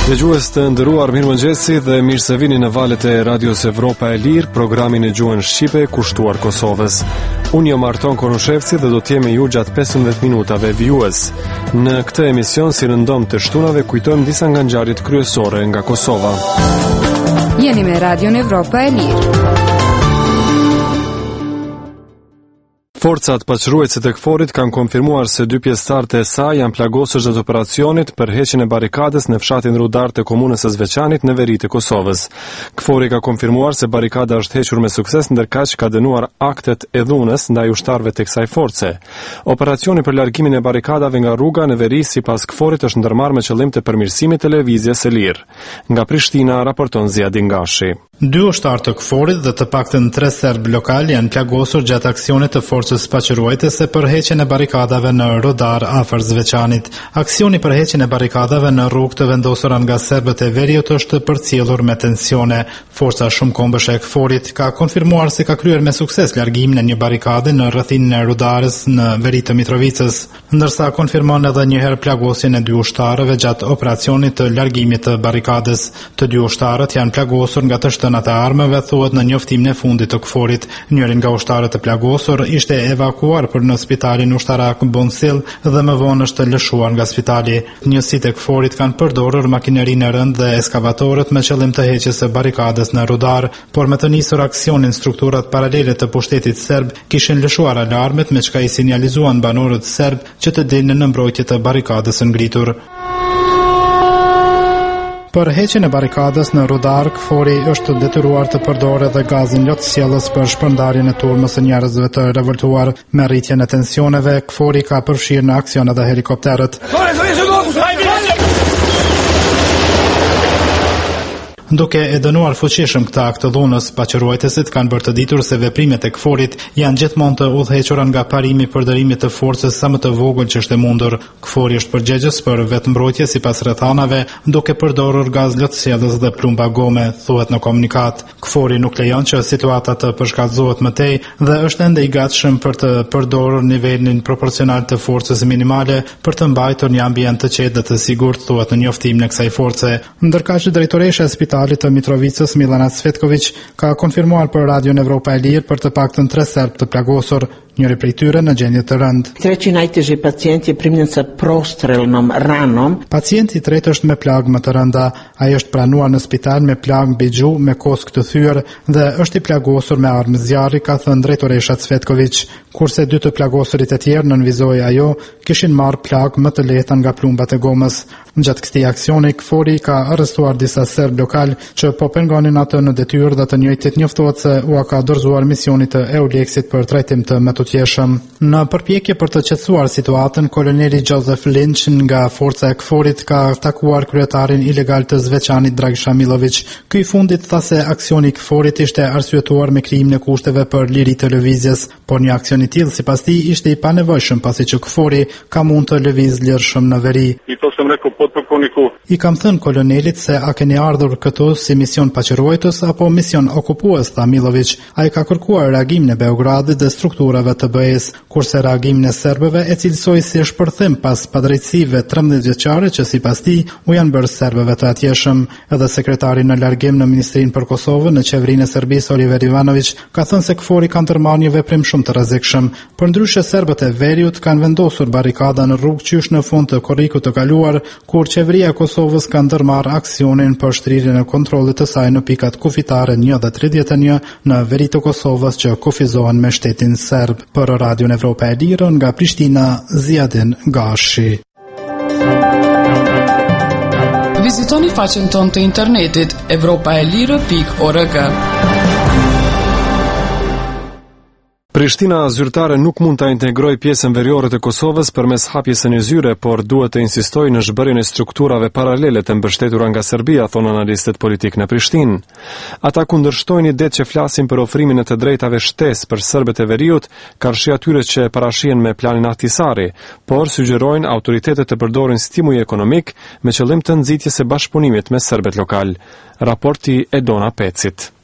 Dëgjues të nderuar, mirëmëngjesi dhe mirë se vini në valët e Radios Evropa e Lirë, programin e gjuhën shqipe kushtuar Kosovës. Unë jam Arton Konushevci dhe do të jemi ju gjatë 15 minutave vijues. Në këtë emision, si rëndom të shtunave, kujtojmë disa nga ngjarjet kryesore nga Kosova. Jeni me Radion Evropa e Lirë. Forcat paçruese të KFOR-it kanë konfirmuar se 2 pjesëtarët e saj janë plagosur gjatë operacionit për heqjen e barikadës në fshatin Rudar të komunës së Zveçanit në veri të Kosovës. KFOR-i ka konfirmuar se barikada është hequr me sukses, ndërkaq ka dënuar aktet e dhunës ndaj ushtarëve të kësaj force. Operacioni për largimin e barikadave nga rruga në veri sipas KFOR-it është ndërmarrë me qëllim të përmirësimit të lëvizjes së lirë. Nga Prishtina raporton Ziadin Gashi. 2 ushtarë të KFOR-it dhe të paktën 3 serb lokal janë plagosur gjatë aksionit të forcës paçruese për heqjen e barikadave në Rudar afër Zveçanit. Aksioni për heqjen e barikadave në rrugë të vendosura nga serbët e veriut është përcjellur me tensione. Forca shumëkombëshe e KFOR-it ka konfirmuar se ka kryer me sukses largimin e një barikade në rrethin e Rudarës në veri të Mitrovicës, ndërsa konfirmon edhe një herë plagosjen e 2 ushtarëve gjatë operacionit të largimit të barikadës. Të 2 ushtarët janë plagosur nga të e armëve, thuhet në njoftimin e fundit të KFOR-it. Njëri nga ushtarët e plagosur ishte evakuar për në spitalin ushtarak Bonsil dhe më vonë është lëshuar nga spitali. Njësitë e KFOR-it kanë përdorur makinerinë e rëndë dhe eskavatorët me qëllim të heqjes së barikadës në Rudar, por me të nisur aksionin strukturat paralele të pushtetit serb kishin lëshuar alarmet me çka i sinjalizuan banorët serb që të dilnin në mbrojtje të barikadës së ngritur. Për heqjen e barikadës në Rudar, KFOR-i është detyruar të përdorë edhe gazin lotësjellës për shpërndarjen e turmës së njerëzve të revoltuar. Me rritjen e tensioneve, KFOR-i ka përfshirë në aksion edhe helikopterët. Duke e dënuar fuqishëm këtë akt të dhunës, paçruajtësit kanë bërë të ditur se veprimet e KFOR-it janë gjithmonë të udhëhequra nga parimi i përdorimit të forcës sa më të vogël që është e mundur. KFOR-i është përgjegjës për vetëmbrojtje sipas rrethanave, duke përdorur gaz lotësjellës dhe plumba gome, thuhet në komunikat. KFOR-i nuk lejon që situata të përshkallëzohet më tej dhe është ende i gatshëm për të përdorur nivelin proporcional të forcës minimale për të mbajtur një ambient të qetë dhe të sigurt, thuhet në njoftimin e kësaj force. Ndërkaq drejtoresha e të Mitrovicës, Milana Cvetković, ka konfirmuar për Radion Evropa e Lirë për të paktën 3 serb të plagosur, njëri prej tyre në gjendje të rëndë. Treći najteži pacijent je primljen sa prostrelnom ranom. Pacienti i tretë është me plagë më të rënda. Ai është pranuar në spital me plagë mbi gjuhë, me kosk të thyer dhe është i plagosur me armë zjarri, ka thënë drejtoresha Cvetković. Kurse 2 të plagosurit e tjerë, nënvizoi ajo, kishin marrë plagë më të lehta nga plumbat e gomës. Gjatë këtij aksioni, KFOR-i ka arrestuar disa serb lokal që po pengonin atë në detyrë dhe të njëjtit njoftohet se u ka dorëzuar misionit të EULEX-it për trajtim të mëtutjeshëm. Në përpjekje për të qetësuar situatën, koloneli Joseph Lynch nga forca e KFOR-it ka takuar kryetarin ilegal të Zveçanit Dragisha Milović. Ky i fundit tha se aksioni i KFOR-it ishte arsyetuar me krijimin e kushteve për liri të lëvizjes, por një aksion i tillë sipas tij ishte i panevojshëm pasi që KFOR-i ka mund të lëviz lirshëm në veri. I kam thënë kolonelit se a keni ardhur këtu si mision paçruajtës apo mision okupues, tha Milović. Ai ka kërkuar reagimin e Beogradit dhe strukturave të BE-s, kurse reagimin e serbëve e cilësoi si shpërthim pas padrejtësive 13 vjeçare që sipas tij u janë bërë serbëve të atjeshëm. Edhe sekretari në largim në Ministrinë për Kosovën në qeverinë e Serbisë Oliver Ivanović ka thënë se KFOR-i ka ndërmarrë një veprim shumë të rrezikshëm. Përndryshe serbët e veriut kanë vendosur barikada në rrugë qysh në fund të korrikut të kaluar, kur qeveria e Kosovës ka ndërmarrë aksionin për shtrirjen e kontrollit të saj në pikat kufitare 1 dhe 31 në veri të Kosovës që kufizohen me shtetin serb. Për Radion Evropa e Lirë nga Prishtina, Ziadin Gashi. Vizitoni faqen tonë të internetit evropaelire.org. Prishtina zyrtare nuk mund ta integrojë pjesën veriore të Kosovës përmes hapjes së një zyre, por duhet të insistojë në zhbërjen e strukturave paralele të mbështetura nga Serbia, thonë analistët politik në Prishtinë. Ata kundërshtojnë idetë që flasin për ofrimin e të drejtave shtesë për serbët e veriut, karshi atyre që parashihen me planin Ahtisari, por sugjerojnë autoritetet të përdorin stimuj ekonomik me qëllim të nxitjes së bashkëpunimit me serbët lokal. Raporti e Dona Pecit.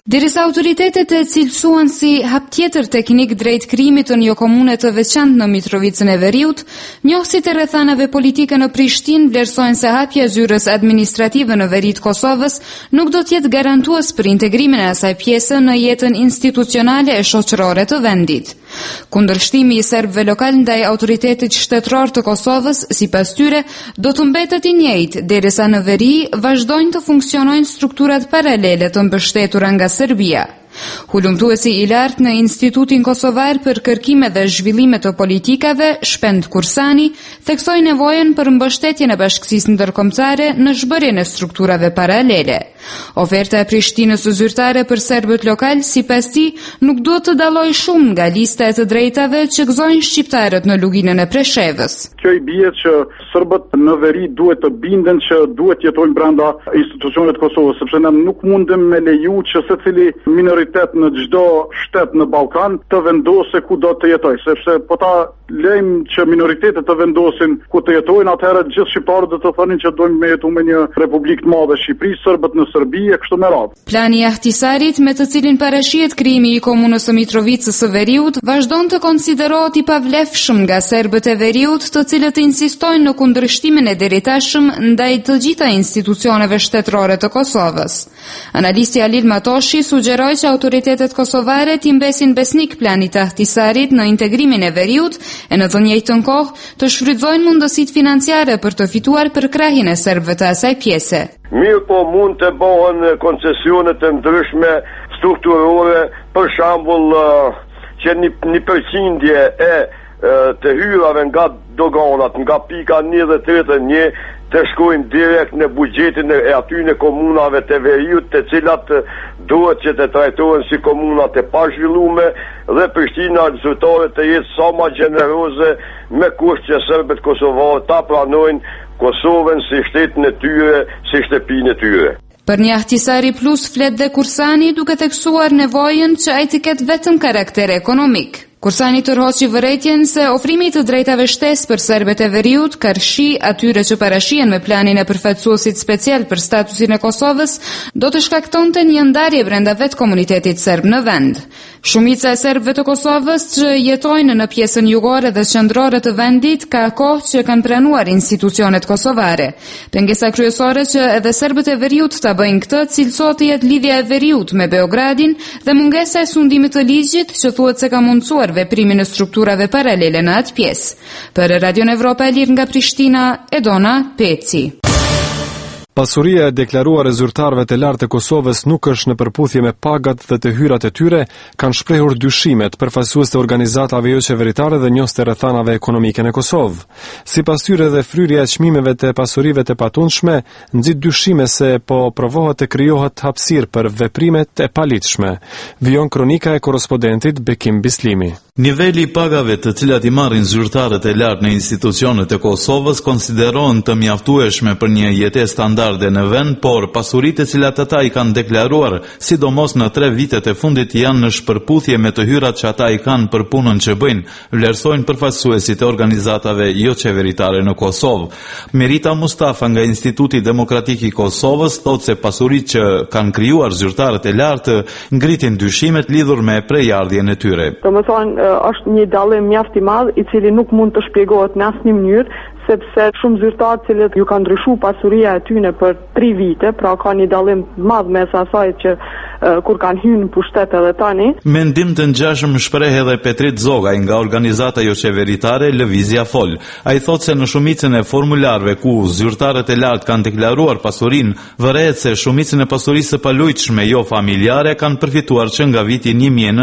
Derisa autoritetet e cilësuan si haptjetër teknik drejt krijimit të një komune të veçantë në Mitrovicën e Veriut, njohësit e rrethanave politike në Prishtinë vlerësojnë se hapja e zyrës administrative në veri të Kosovës nuk do të jetë garantues për integrimin e asaj pjese në jetën institucionale e shoqërore të vendit. Kundërshtimi i serbëve lokal ndaj autoritetit shtetëror të Kosovës, sipas tyre, do të mbetet i njëjtë derisa në veri vazhdojnë të funksionojnë strukturat paralele të mbështetura nga Serbia. Hulumtuesi i lartë në Institutin Kosovar për kërkime dhe zhvillime të politikave, Shpend Kursani, theksoi nevojën për mbështetjen e bashkësisë ndërkombëtare në zhbërjen e strukturave paralele. Oferta e Prishtinës zyrtare për serbët lokal, sipas tij, nuk duhet të dallojë shumë nga lista e të drejtave që gëzojnë shqiptarët në luginën e Preshevës. Kjo i bie që serbët në veri duhet të binden që duhet jetojnë brenda institucioneve të Kosovës, sepse ne nuk mundem me leju që secili minoritet në çdo shtet në Ballkan të vendosë ku do të jetojë, sepse po ta lejmë që minoritetet të vendosin ku të jetojnë, atëherë gjithë shqiptarët do të thonin që dojmë me jetu me një republikë të madhe Shqipëri, serbët në Serbi e kështu me radhë. Plani i Ahtisarit, me të cilin parashihet krijimi i komunës së Mitrovicës së Veriut, vazhdon të konsiderohet i pavlefshëm nga serbët e Veriut, të cilët insistojnë në kundërshtimin e deritashëm ndaj të gjitha institucioneve shtetërore të Kosovës. Analisti Alil Matoshi sugjeroi që autoritetet kosovare t'i mbesin besnik planit të Ahtisarit në integrimin e Veriut e në të njëjtën kohë të shfrytëzojnë mundësitë financiare për të fituar përkrahjen e serbëve të asaj pjese. Mirë po mund të bëhen koncesione të ndryshme strukturore, për shembull që një përqindje e të hyrave nga doganat, nga pika 1 dhe 31 të shkojnë direkt në buxhetin e aty në komunave të Veriut, të cilat duhet që të trajtohen si komunat e pazhvillume dhe Prishtina zyrtare të jetë sa më gjeneroze me kusht që serbët kosovarë ta pranojnë Kosovën si shtetin e tyre, si shtëpinë e tyre. Për një Ahtisari Plus flet dhe Kursani duke theksuar nevojën që ai të ketë vetëm karakter ekonomik. Kursani tërhoqi vërejtjen se ofrimi të drejtave shtesë për serbët e Veriut, karshi atyre që parashihen me planin e përfaqësuesit special për statusin e Kosovës, do të shkaktonte një ndarje brenda vetë komunitetit serb në vend. Shumica e serbëve të Kosovës që jetojnë në pjesën jugore dhe qendrore të vendit ka kohë që kanë pranuar institucionet kosovare. Pengesa kryesore që edhe serbët e Veriut ta bëjnë këtë cilësohet të jetë lidhja e Veriut me Beogradin dhe mungesa e sundimit të ligjit që thuhet se ka mundsuar veprimin e strukturave paralele në atë pjesë. Për Radio Evropa e Lirë nga Prishtina, Edona Peci. Pasuria e deklaruar e zyrtarëve të lartë të Kosovës nuk është në përputhje me pagat dhe të hyrat e tyre, kanë shprehur dyshimet përfaqësues të organizatave jo qeveritare dhe njohës të rrethanave ekonomike në Kosovë. Sipas tyre dhe fryrja e çmimeve të pasurive të patundshme nxit dyshime se po provohet të krijohet hapësirë për veprimet e palitshme. Vijon kronika e korrespondentit Bekim Bislimi. Niveli i pagave të cilat i marrin zyrtarët e lartë në institucionet e Kosovës konsiderohen të mjaftueshme për një jetesë standarde në vend, por pasuritë të cilat ata i kanë deklaruar, sidomos në 3 vitet e fundit, janë në shpërputhje me të hyrat që ata i kanë për punën që bëjnë, vlerësojnë përfaqësuesit e organizatave jo qeveritare në Kosovë. Merita Mustafa nga Instituti Demokratik i Kosovës thotë se pasuritë që kanë krijuar zyrtarët e lartë ngritin dyshimet lidhur me prejardhjen e tyre. Është një dallim mjaft i madh i cili nuk mund të shpjegohet në asnjë mënyrë, sepse shumë zyrtarë të cilët ju kanë ndryshuar pasuria e tyre për 3 vite, pra ka një dallim të madh mes asaj që kur kanë hyrë në pushtet edhe tani. Mendim të ngjashëm shpreh edhe Petrit Zogaj nga organizata jo qeveritare Lëvizja Fol. Ai thotë se në shumicën e formularëve ku zyrtarët e lartë kanë deklaruar pasurinë, vërehet se shumicën e pasurisë së palujtshme jo familjare kanë përfituar që nga viti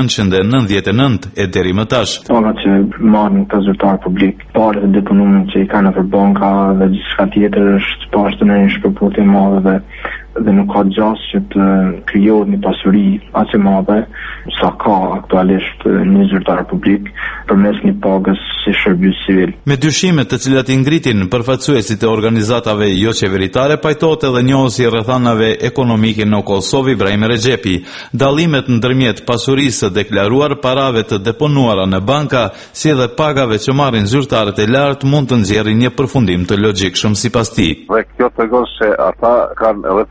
1999 e deri më tash. Ona që marrin të zyrtar publik, parë të deponuar që i kanë për banka dhe gjithçka tjetër është pas në një shpërputhje madhe dhe nuk ka gjasë që të krijohet një pasuri aq e madhe sa ka aktualisht një zyrtar publik përmes një pagës si shërbim civil. Me dyshimet të cilat i ngritin përfaqësuesit e organizatave jo qeveritare, pajtohet edhe njohësi i rrethanave ekonomike në Kosovë Ibrahim Rexhepi. Dallimet ndërmjet pasurisë së deklaruar, parave të deponuara në banka, si edhe pagave që marrin zyrtarët e lartë mund të nxjerrin një përfundim të logjikshëm sipas tij. Dhe kjo tregon se ata kanë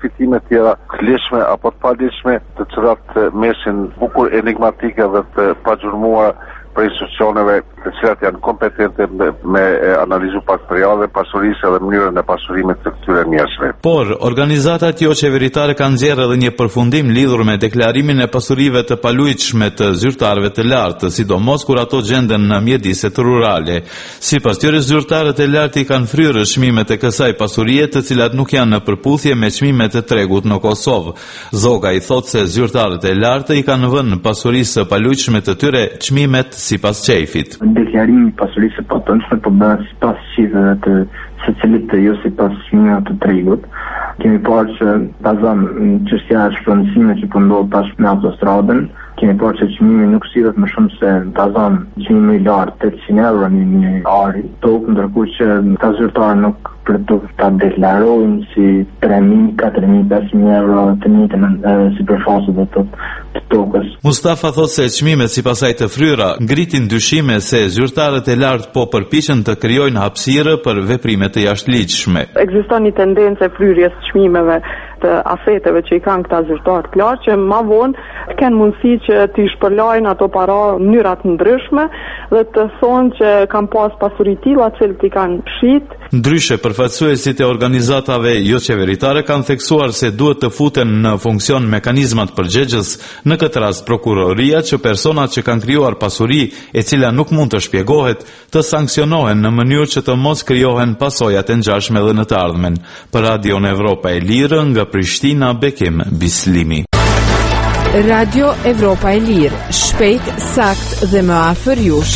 fitime tjera të lishme apo të palishme, të cilat mesin bukur enigmatike dhe të pagjurmuara për institucioneve të cilat janë kompetente me analizu faktoriale, pasurisë dhe mënyrën e pasurimit të këtyre njerëzve. Por, organizatat jo qeveritare kanë nxjerrë edhe një përfundim lidhur me deklarimin e pasurive të palujtshme të zyrtarëve të lartë, sidomos kur ato gjenden në mjediset rurale. Sipas tyre, zyrtarët e lartë i kanë fryrë çmimet e kësaj pasurie, të cilat nuk janë në përputhje me çmimet e tregut në Kosovë. Zoga i thotë se zyrtarët e lartë i kanë vënë pasurisë palujtshme të tyre çmimet sipas qefit. Deklarimi i pasurisë së patentshme po bëhet sipas shifrave të secilit të jo sipas çmimeve të tregut. Kemi parë që bazon çështja e shpërndësimit që po ndodh tash me autostradën, kemi parë që çmimi nuk sillet më shumë se bazon çmimi i lartë 800 euro në një ari tokë, ndërkohë që ta zyrtarë nuk për të ta deklarojnë si 3.000, 4.000, 5.000 euro të njëjtën sipërfaqe të tokës. Mustafa thotë se çmimet sipas asaj të fryra ngritin dyshime se zyrtarët e lartë po përpiqen të krijojnë hapësirë për veprime të jashtëligjshme. Ekziston një tendencë e fryrjes së çmimeve të afeteve që i kanë këta zyrtarë të lartë, që ma vonë kanë mundësi që t'i shpërlajnë ato para në mënyra të ndryshme dhe të thonë që kanë pas pasuri tilla të cilët i kanë shit. Ndryshe, përfaqësuesit e organizatave jo qeveritare kanë theksuar se duhet të futen në funksion mekanizmat përgjegjës, në këtë rast prokuroria, që personat që kanë krijuar pasuri e cila nuk mund të shpjegohet, të sankcionohen në mënyrë që të mos krijohen pasojat e ngjashme edhe në të ardhmen. Për Radio Evropa e Lirë, nga Prishtina, Bekim Bislimi. Radio Evropa e Lirë, shpejt, sakt dhe më afër jush.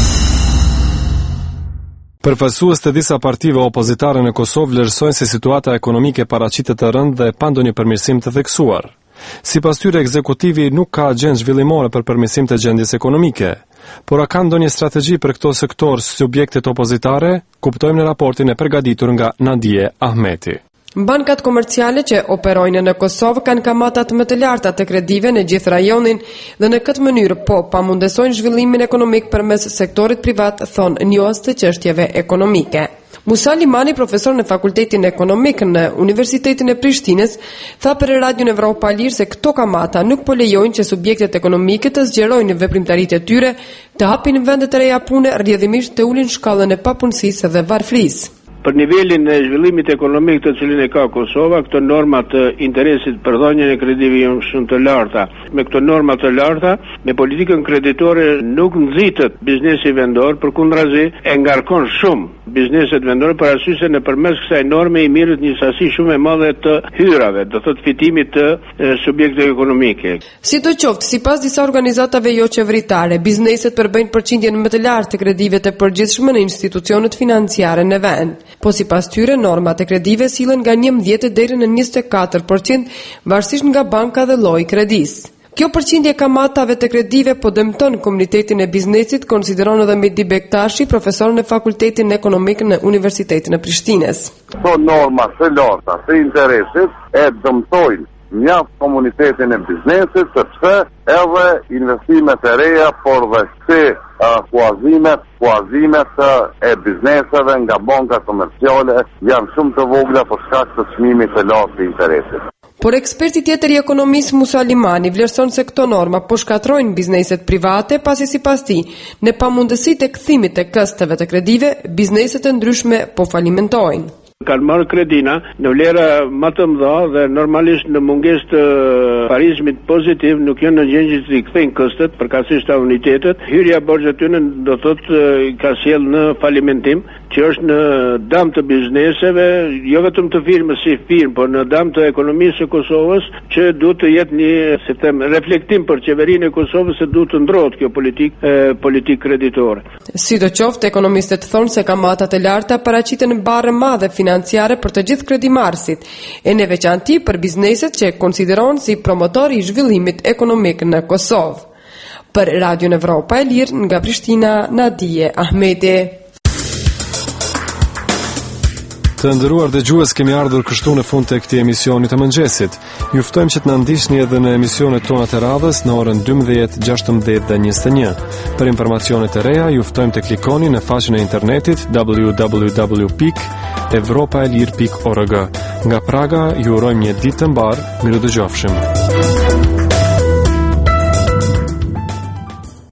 Përfaqësues të disa partive opozitare në Kosovë vlerësojnë se situata ekonomike paraqitet të rëndë dhe pa ndonjë përmirësim të theksuar. Sipas tyre, ekzekutivi nuk ka agjendë zhvillimore për përmirësim të gjendjes ekonomike. Por a ka ndonjë strategji për këto sektor subjektet opozitare? Kuptojmë në raportin e përgatitur nga Nadije Ahmeti. Bankat komerciale që operojnë në Kosovë kanë kamatat më të larta të kredive në gjithë rajonin dhe në këtë mënyrë pamundesojnë zhvillimin ekonomik përmes sektorit privat, thonë njohës të çështjeve ekonomike. Musa Limani, profesor në Fakultetin Ekonomik në Universitetin e Prishtinës, tha për Radio Evropa e Lirë se këto kamata nuk po lejojnë që subjektet ekonomike të zgjerojnë veprimtaritë e tyre, të hapin vende të reja pune, rrjedhimisht të ulin shkallën e papunësisë dhe varfërisë. Për nivelin e zhvillimit ekonomik të cilin e ka Kosova, këto norma të interesit për dhënien e kredive janë shumë të larta. Me këto norma të larta, me politikën kreditore nuk nxitet biznesi vendor, përkundrazi e ngarkon shumë bizneset vendore për arsye se nëpërmes kësaj norme i mirët një sasi shumë e madhe të hyrave, do thotë fitimit të subjekteve ekonomike. Sidoqoftë, sipas disa organizatave jo qeveritare, bizneset përbëjnë përqindjen më të lartë të kredive të përgjithshme në institucionet financiare në vend. Po sipas tyre, normat e kredive sillen nga 11 deri në 24%, varësisht nga banka dhe lloji i kredisë. Kjo përqindje kamatave të kredive po dëmton komunitetin e biznesit, konsideron edhe Medi Bektashi, profesor në Fakultetin Ekonomik në Universitetin e Prishtinës. Këto norma të larta të interesit e dëmtojnë mjaft komunitetin e biznesit, sepse edhe investimet e reja, por dhe si huazimet e bizneseve nga banka komerciale janë shumë të vogla për shkak të çmimit të lartë të interesit. Por eksperti tjetër i ekonomisë Musa Limani vlerëson se këto norma po shkatrojnë bizneset private, pasi sipas tij, në pamundësitë e kthimit të kësteve të kredive, bizneset e ndryshme po falimentojnë. Kanë marrë kredina në vlera më të mëdha dhe normalisht në mungesë të parizmit pozitiv nuk janë në gjendje të kthejnë këstet përkatësisht unitetet. Hyrja borxhe tyre do thotë ka sjell në falimentim, që është në dëm të bizneseve, jo vetëm të firmës si firmë, por në dëm të ekonomisë së Kosovës, që duhet të jetë një reflektim për qeverinë e Kosovës se duhet të ndrohet kjo politikë kreditore. Sidoqoftë, ekonomistët thonë se kamatat e larta paraqiten barre madhe financiare për të gjithë kredimarrësit, e në veçanti për bizneset që konsiderohen si promotori i zhvillimit ekonomik në Kosovë. Për Radio Evropa e Lirë, nga Prishtina, Nadije Ahmeti. Të nderuar dëgjues, kemi ardhur kështu në fund të këtij emisioni të mëngjesit. Ju ftojmë që të na ndiqni edhe në emisionet tona të radhës në orën 12, 16 dhe 21. Për informacione të reja, ju ftojmë të klikoni në faqen e internetit www.evropaelir.org. Nga Praga, ju urojmë një ditë të mbarë, mirëdëgjofshim.